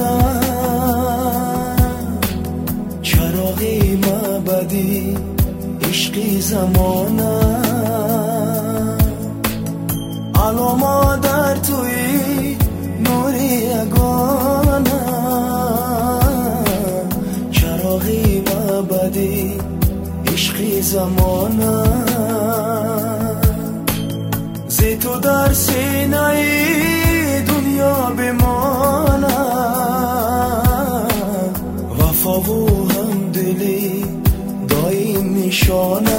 چراغی مبدی عشقی زمانه علامه در توی نوری یگانه چراغی مبدی عشقی زمانه زی تو در سینه دنیا بمانه وفا و همدلی دایم نشانه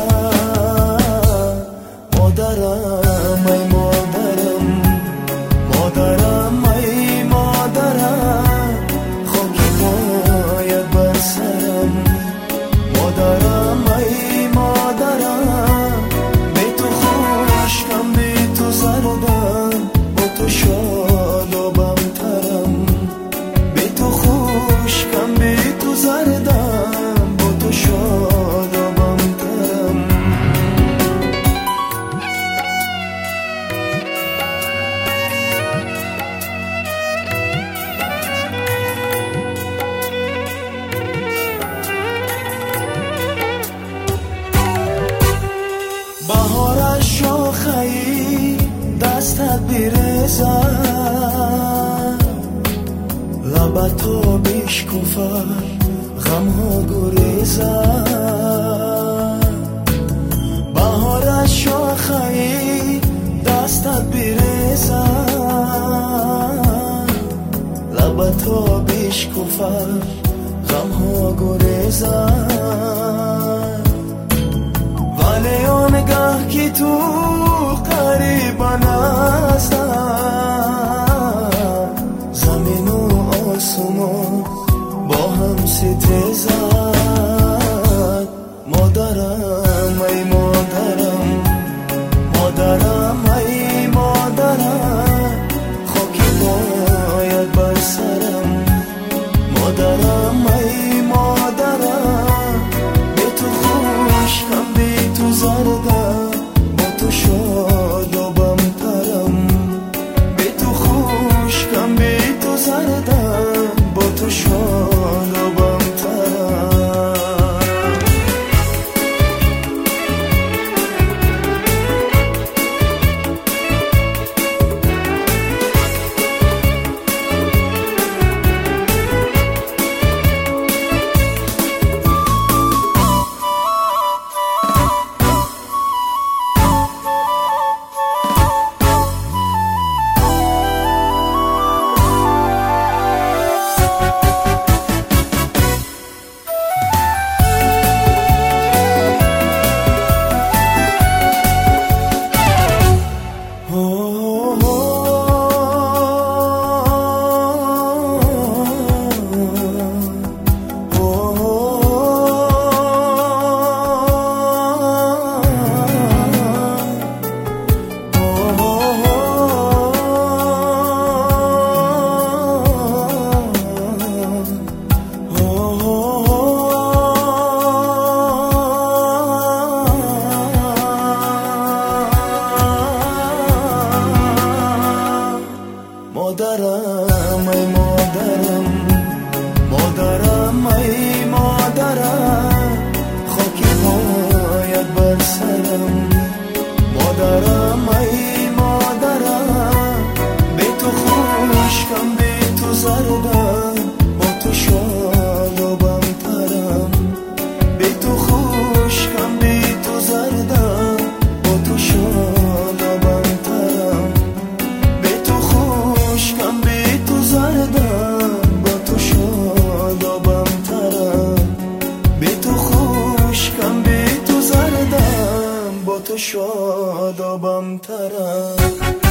مادرم ای مادرم مادرم ای مادرم خاکی باید بر سرم مادرم ای مادرم بی تو خشکم بی تو زردم با تو شادابم ترم بی تو خشکم بی تو زردم با تو شادابم ترم بهار شاخه‌ای دستت بیرزد لبتو بشکفر غمها گریزد بهار شاخه‌ای دستت بیرزد لبتو بشکفر غمها گریزد ولی آنگاه که تو قریب نزدم زمین و آسمان با هم ستیزد مادرم ای مادرم مادرم ای مادرم خاکی باید بر سرم مادرم ای مادرم بی تو خشکم بی تو زردم با تو شادابم ترم بی تو خشکم بی تو زردم با تو شادابم ترم مادرم ای مادرم مادرم ای مادرم خاکی باید بر سرم مادرم ای مادرم بی تو خشکم بی تو زردم با تو شادابم ترم بی تو خشکم بی تو زردم با تو شادابم ترم بی تو خشکم بی تو زردم با تو شادابم ترم بی تو خشکم بی تو زردم با تو شادابم ترم